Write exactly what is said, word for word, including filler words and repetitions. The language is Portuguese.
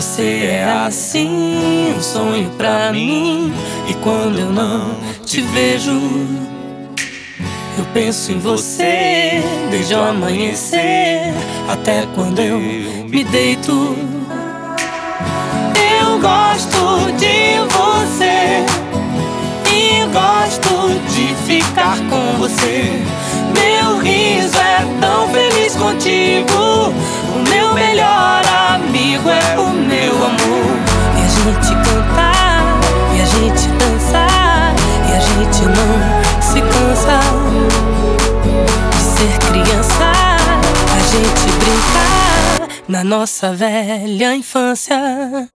Você é assim, um sonho pra mim. E quando eu não te vejo, eu penso em você desde o amanhecer até quando eu me deito. Eu gosto de você e gosto de ficar com você. Meu riso é tão feliz contigo. O meu melhor amigo é o meu amor. E a gente cantar, e a gente dançar, e a gente não se cansa de ser criança. A gente brincar na nossa velha infância.